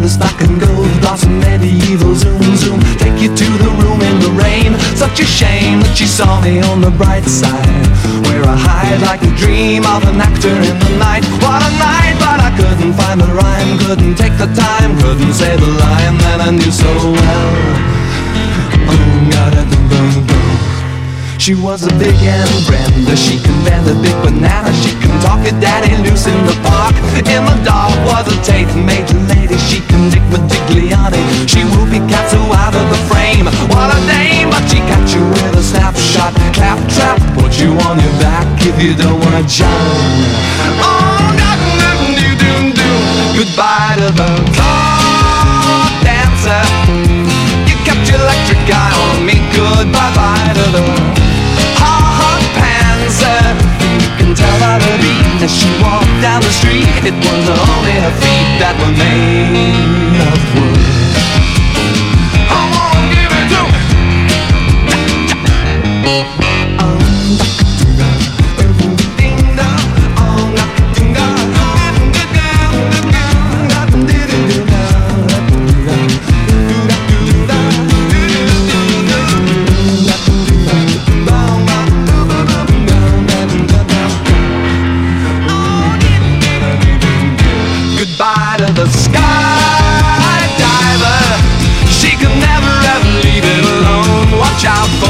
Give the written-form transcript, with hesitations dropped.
Lotus black and gold blossom medieval zoom zoom. Take you to the room in the rain. Such a shame that she saw me on the bright side, where I hide like a dream of an actor in the night. What a night, but I couldn't find the rhyme, couldn't take the time, couldn't say the line that I knew so well. Oh, ga-da-dum-dum-dum. She was a big and Brenda, she can bend a big banana, she can talk it daddy loose in the park. In the dark was a Tate major lady, she can dick Modigliani, she whoopee Picasso out of the frame. What a name, but she got you with a snapshot, clap trap, put you on your back if you don't wanna jump. Oh, do-do-do-do-do. Goodbye to the clock dancer, you kept your electric eye on me. Goodbye to the hot pantser, you can tell by the beat as she walked down the street, it was only her feet that were made of wood. Come on, give it to me. Goodbye to the skydiver, she could never ever leave it alone. Watch out